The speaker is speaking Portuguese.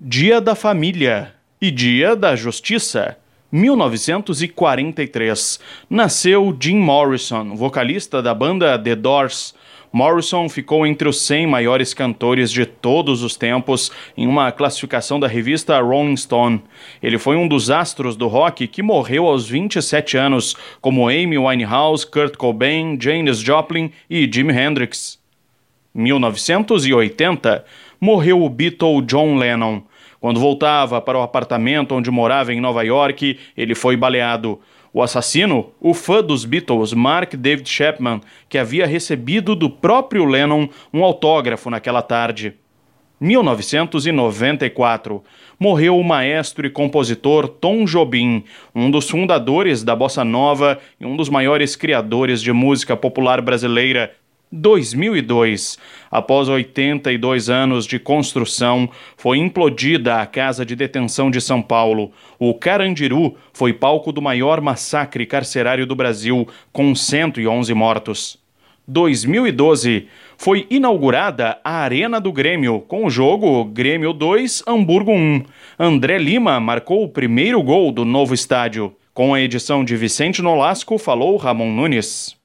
Dia da Família e Dia da Justiça. 1943. Nasceu Jim Morrison, vocalista da banda The Doors. Morrison ficou entre os 100 maiores cantores de todos os tempos em uma classificação da revista Rolling Stone. Ele foi um dos astros do rock que morreu aos 27 anos, como Amy Winehouse, Kurt Cobain, Janis Joplin e Jimi Hendrix. 1980. Morreu o Beatle John Lennon. Quando voltava para o apartamento onde morava em Nova York, ele foi baleado. O assassino, o fã dos Beatles, Mark David Chapman, que havia recebido do próprio Lennon um autógrafo naquela tarde. 1994. Morreu o maestro e compositor Tom Jobim, um dos fundadores da Bossa Nova e um dos maiores criadores de música popular brasileira. 2002. Após 82 anos de construção, foi implodida a Casa de Detenção de São Paulo. O Carandiru foi palco do maior massacre carcerário do Brasil, com 111 mortos. 2012. Foi inaugurada a Arena do Grêmio, com o jogo Grêmio 2, Hamburgo 1. André Lima marcou o primeiro gol do novo estádio. Com a edição de Vicente Nolasco, falou Ramon Nunes.